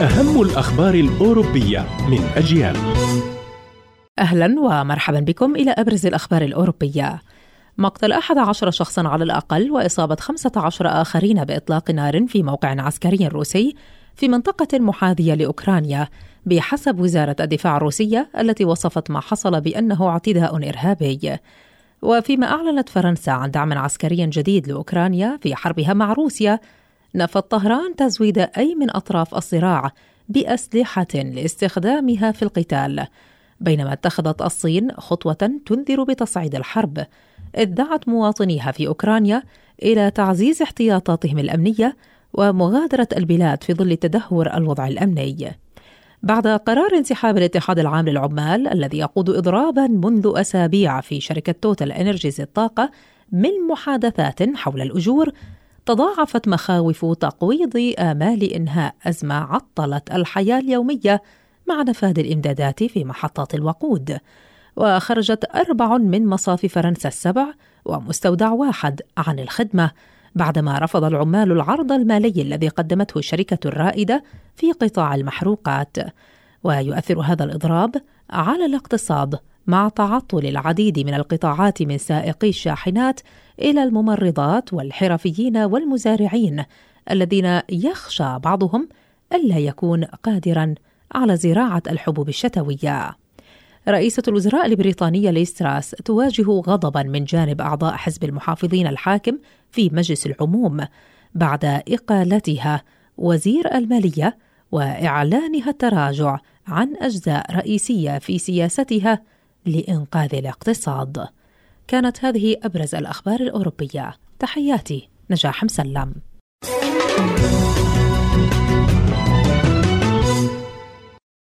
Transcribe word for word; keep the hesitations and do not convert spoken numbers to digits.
أهم الأخبار الأوروبية من أجيال. أهلا ومرحبا بكم إلى أبرز الأخبار الأوروبية. مقتل أحد عشر شخصا على الأقل وإصابة خمسة عشر آخرين بإطلاق نار في موقع عسكري روسي في منطقة محاذية لأوكرانيا بحسب وزارة الدفاع الروسية، التي وصفت ما حصل بأنه اعتداء إرهابي. وفيما أعلنت فرنسا عن دعم عسكري جديد لأوكرانيا في حربها مع روسيا، نفت طهران تزويد أي من أطراف الصراع بأسلحة لاستخدامها في القتال، بينما اتخذت الصين خطوة تنذر بتصعيد الحرب، إذ دعت مواطنيها في أوكرانيا إلى تعزيز احتياطاتهم الأمنية ومغادرة البلاد في ظل تدهور الوضع الأمني. بعد قرار انسحاب الاتحاد العام للعمال الذي يقود إضرابا منذ أسابيع في شركة توتال إنرجيز الطاقة من محادثات حول الأجور، تضاعفت مخاوف تقويض آمال إنهاء أزمة عطلت الحياة اليومية مع نفاذ الإمدادات في محطات الوقود. وخرجت أربع من مصافي فرنسا السبع ومستودع واحد عن الخدمة بعدما رفض العمال العرض المالي الذي قدمته الشركة الرائدة في قطاع المحروقات. ويؤثر هذا الإضراب على الاقتصاد مع تعطل العديد من القطاعات من سائقي الشاحنات إلى الممرضات والحرفيين والمزارعين الذين يخشى بعضهم ألا يكون قادراً على زراعة الحبوب الشتوية. رئيسة الوزراء البريطانية ليز تراس تواجه غضباً من جانب أعضاء حزب المحافظين الحاكم في مجلس العموم بعد إقالتها وزير المالية وإعلانها التراجع عن أجزاء رئيسية في سياستها لإنقاذ الاقتصاد. كانت هذه أبرز الأخبار الأوروبية. تحياتي نجاح مسلم.